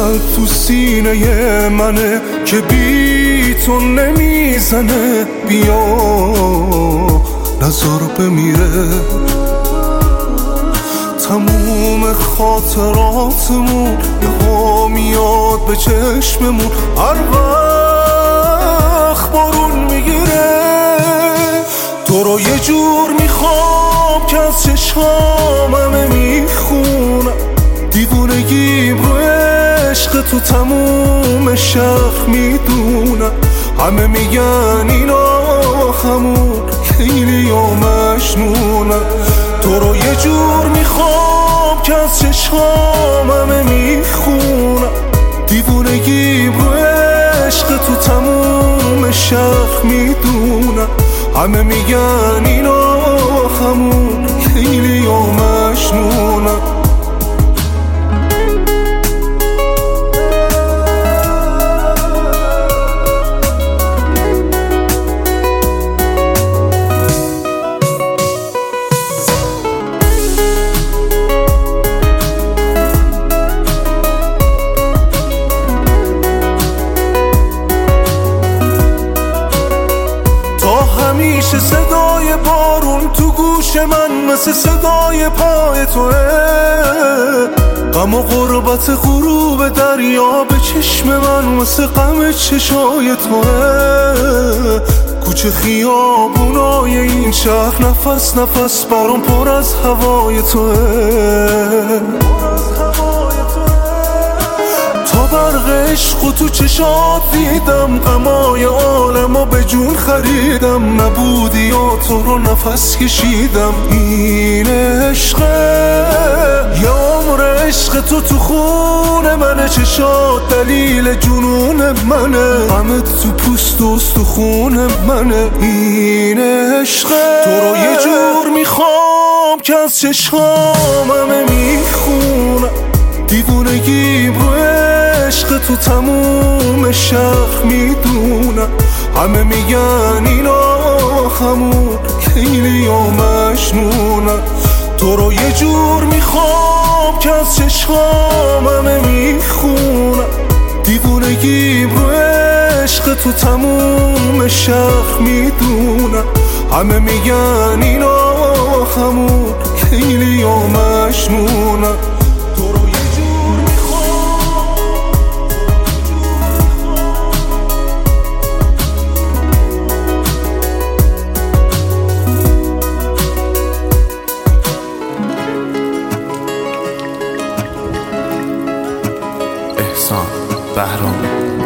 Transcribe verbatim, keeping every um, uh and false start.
قلب تو سینه منه که بی تو نمیزنه. بیا نظر بمیره تموم خاطراتمون، یه ها میاد به چشممون هر وقت بارون میگیره. تو رو یه جور میخوام که از چشمام همه میخونم، دیوونگیم رو عشق تو تموم شهر میدونم. همه میگن اینا همون لیلی و مجنونم. تو رو یه جور میخوام که از چشمام همه میخونم، دیوونگیم رو عشق تو تموم شهر میدونم. همه میگن اینا همون لیلی و مجنونم. همیشه صدای بارون تو گوش من مثل صدای پای توه، غم و غربت غروب دریا به چشم من مثل غم چشای توه. کوچه خیابونای این شهر نفس نفس برام پر از هوای توه. تا برق عشق و تو چشات دیدم، غمای عالمو به جون خریدم. نبودی و تو رو نفس کشیدم. این عشقه یه عمر عشق تو تو خون منه، چشات دلیل جنون منه، غمت تو پوست و استخون منه. این عشقه تو رو یه جور میخوام که از چشام همه میخونم، دیوونگیم رو عشق تو تموم شهر میدونم. همه میگن اینا همون لیلی و مجنونم. تو رو یه جور میخوام که از چشمام همه میخونم، دیوونگیم رو عشق تو تموم شهر میدونم. همه میگن اینا همون لیلی و مجنونم. بهرام